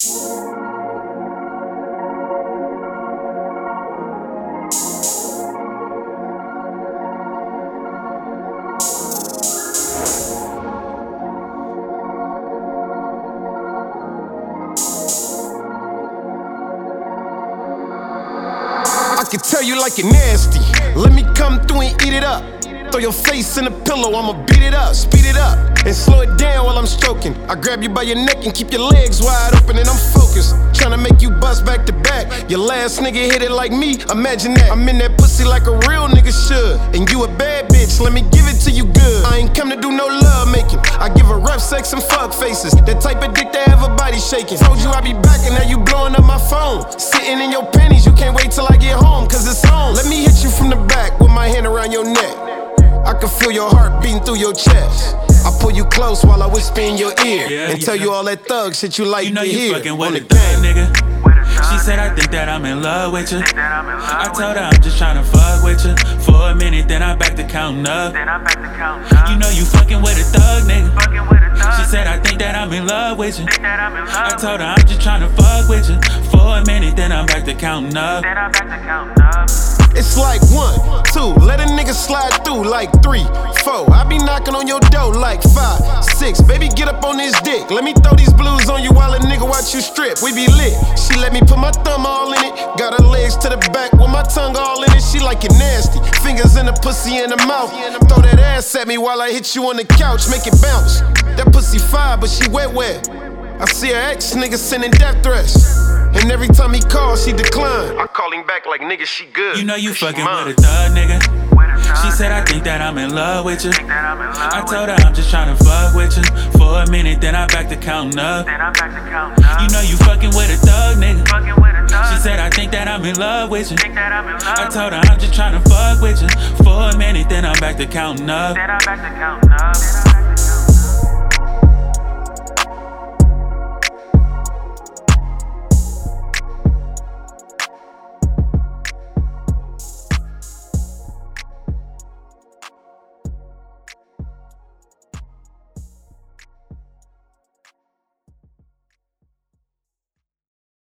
I can tell you like you're nasty. Let me come through and eat it up. Throw your face in a pillow, I'ma beat it up, speed it up, and slow it down while I'm stroking. I grab you by your neck and keep your legs wide open, and I'm focused, tryna make you bust back to back. Your last nigga hit it like me, imagine that. I'm in that pussy like a real nigga should, and you a bad bitch, let me give it to you good. I ain't come to do no love making, I give her rough sex and fuck faces. That type of dick that have a body shaking. Told you I'd be back and now you blowing up my phone. Sitting in your panties, you can't wait till I get home, cause it's on. Let me hit you from the back with my hand around your neck. I can feel your heart beating through your chest. I pull you close while I whisper in your ear and tell you all that thug shit you like to hear. You fucking with a thug nigga. She said I think that I'm in love with you. I told her I'm just tryna fuck with you. For a minute, then I back to counting up. You know you fucking with a thug nigga. She said I think that I'm in love with you. I told her I'm just tryna fuck with you. For a minute, then I'm back to counting up. It's like 1, 2, let a nigga slide through like 3, 4. I be knocking on your door like 5, 6. Baby, get up on this dick. Let me throw these blues on you while a nigga watch you strip. We be lit. She let me put my thumb all in it. Got her legs to the back with my tongue all in it. She like it nasty. Fingers in the pussy in the mouth. Throw that ass at me while I hit you on the couch. Make it bounce. That pussy fire, but she wet. I see her ex nigga sending death threats. And every time he calls, she decline. I call him back like nigga, she good. You know you fucking with a thug nigga. She said I think that I'm in love with you. I told her I'm just tryna fuck with you. For a minute, then I back to counting up. You know you fucking with a thug nigga. She said I think that I'm in love with you. I told her I'm just tryna fuck with you. For a minute, then I'm back to counting up.